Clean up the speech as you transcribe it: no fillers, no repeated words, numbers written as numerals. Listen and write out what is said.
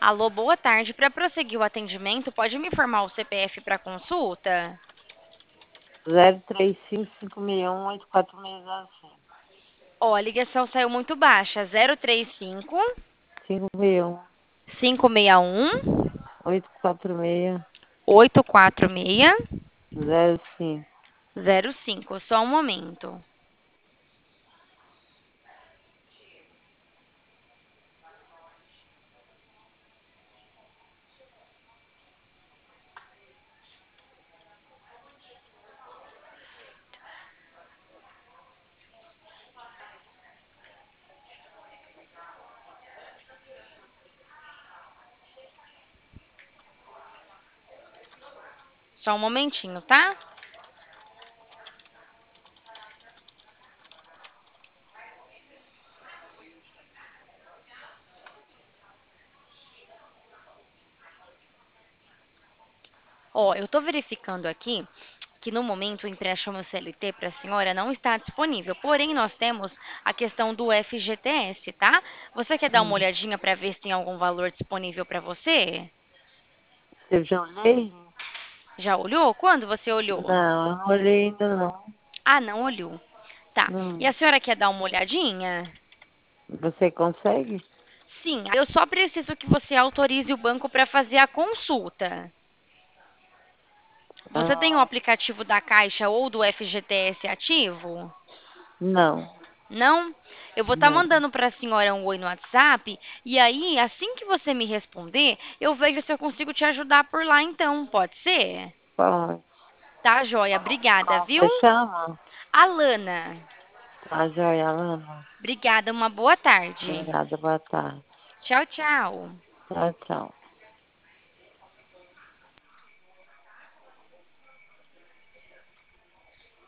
Alô, boa tarde. Para prosseguir o atendimento, pode me informar o CPF para consulta? 03556184605. Ó, a ligação saiu muito baixa. 035 561 561 846 846 05. 05. Só um momento. Só um momentinho, tá? Ó, eu tô verificando aqui que no momento o empréstimo CLT para a senhora não está disponível. Porém, nós temos a questão do FGTS, tá? Você quer dar uma Hum. olhadinha para ver se tem algum valor disponível para você? Eu já olhei? Já olhou? Quando você olhou? Não, eu não olhei ainda não. Ah, não olhou. Tá. E Hum. a senhora quer dar uma olhadinha? Você consegue? Sim, eu só preciso que você autorize o banco para fazer a consulta. Você tem o Ah, aplicativo da Caixa ou do FGTS ativo? não, Não? Eu vou estar não. mandando para a senhora um oi no WhatsApp e aí, assim que você me responder, eu vejo se eu consigo te ajudar por lá então, pode ser? Pode. Tá, joia. Obrigada, Como viu? você chama? Alana. Tá, joia, Alana. Obrigada, uma boa tarde. Obrigada, boa tarde. Tchau, tchau. Tchau, tchau.